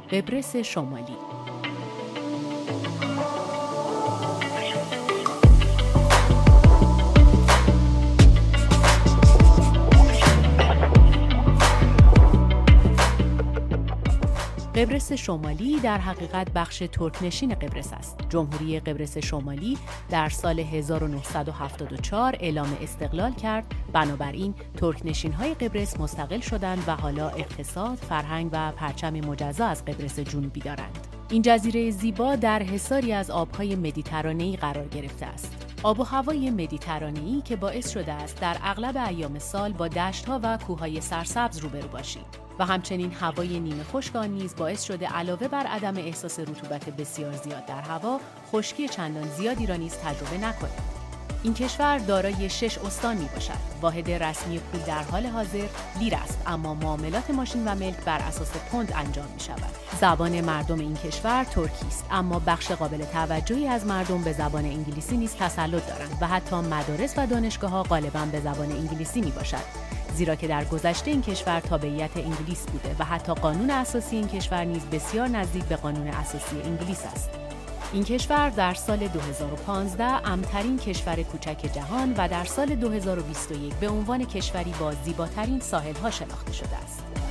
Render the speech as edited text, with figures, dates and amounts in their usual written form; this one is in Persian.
قبرس شمالی. قبرس شمالی در حقیقت بخش ترک‌نشین قبرس است. جمهوری قبرس شمالی در سال 1974 اعلام استقلال کرد. بنابراین ترک‌نشین‌های قبرس مستقل شدند و حالا اقتصاد، فرهنگ و پرچم مجزا از قبرس جنوبی دارند. این جزیره زیبا در حصاری از آب‌های مدیترانه‌ای قرار گرفته است. آب و هوای مدیترانه‌ای که باعث شده است در اغلب ایام سال با دشت‌ها و کوه‌های سرسبز روبرو باشید. و همچنین هوای نیمه خشک آن نیز باعث شده علاوه بر عدم احساس رطوبت بسیار زیاد در هوا، خشکی چندان زیادی را نیز تجربه نکنید. این کشور دارای 6 استان میباشد. واحد رسمی پول در حال حاضر لیر است، اما معاملات ماشین و ملک بر اساس پوند انجام می شود. زبان مردم این کشور ترکی است، اما بخش قابل توجهی از مردم به زبان انگلیسی نیز تسلط دارند و حتی مدارس و دانشگاه‌ها غالباً به زبان انگلیسی می باشد. زیرا که در گذشته این کشور تابعیت انگلیس بوده و حتی قانون اساسی این کشور نیز بسیار نزدیک به قانون اساسی انگلیس است. این کشور در سال 2015 امن‌ترین کشور کوچک جهان و در سال 2021 به عنوان کشوری با زیباترین ساحل‌ها شناخته شده است.